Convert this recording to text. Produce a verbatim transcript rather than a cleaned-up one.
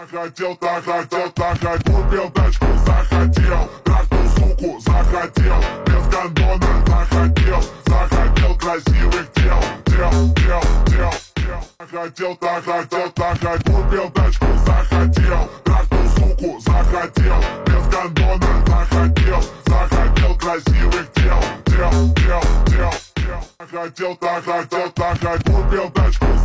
Хотел, так хотел, так хотел, купил тачку, захотел, трахнул суку, захотел, без гондона, захотел, захотел красивых тел, тел, тел, тел, тел. Хотел, так хотел, так хотел, купил тачку, захотел, трахнул суку, захотел, без гондона, захотел, захотел красивых тел, тел, тел, тел, тел. Хотел, так хотел, так хотел, купил тачку.